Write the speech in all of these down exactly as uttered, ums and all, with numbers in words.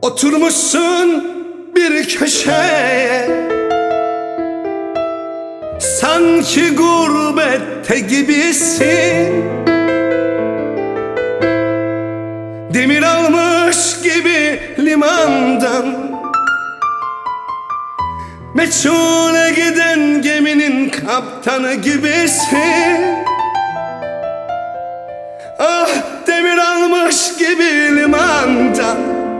Oturmuşsun bir köşeye, sanki gurbette gibisin. Demir almış gibi limandan, meçhule giden geminin kaptanı gibisin. Ah, demir almış gibi limandan,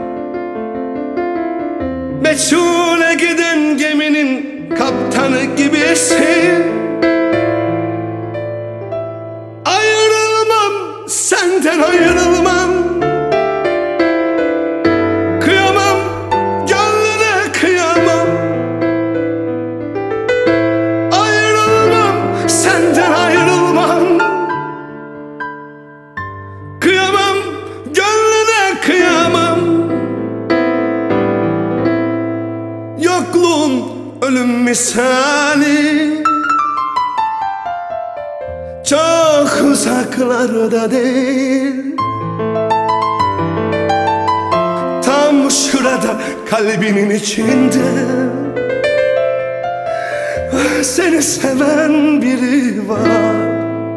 meçhule giden geminin kaptanı gibisin. Ayrılmam, senden ayrılmam. Kıyamam, gönlüne kıyamam. Ayrılmam, senden ayrılmam. Kıyamam, gönlüne kıyamam. Yokluğun ölüm misali, çok uzaklarda değil, tam şurada kalbinin içinde. Seni seven biri var.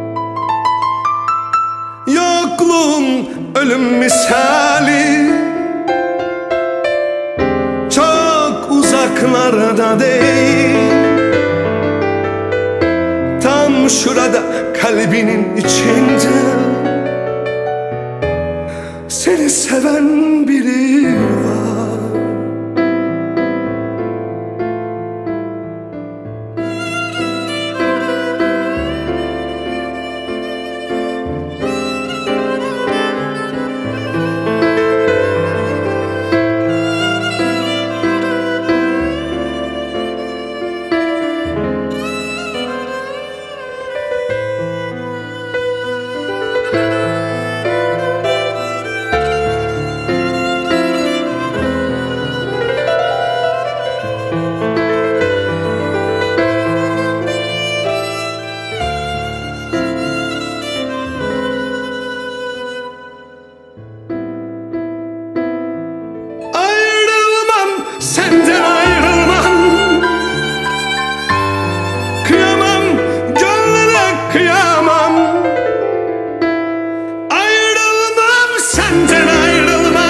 Yokluğun ölüm misali, çok uzaklarda değil, tam şurada kalbinin içinde. Seni seven biri var. Senden ayrılmam. Kıyamam, gönlüne kıyamam. Ayrılmam, senden ayrılmam.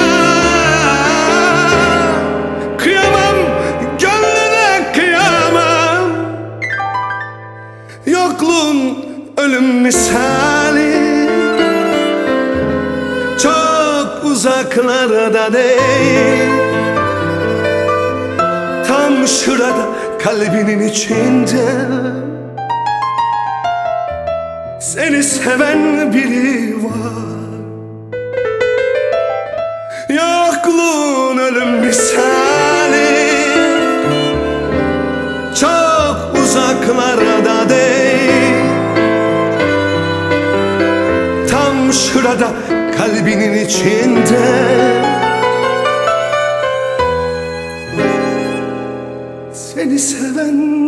Kıyamam, gönlüne kıyamam. Yokluğun ölüm misali, çok uzaklarda değil, tam şurada kalbinin içinde. Seni seven biri var. Yokluğun ölüm misali, çok uzaklarda değil, tam şurada kalbinin içinde. Seni seven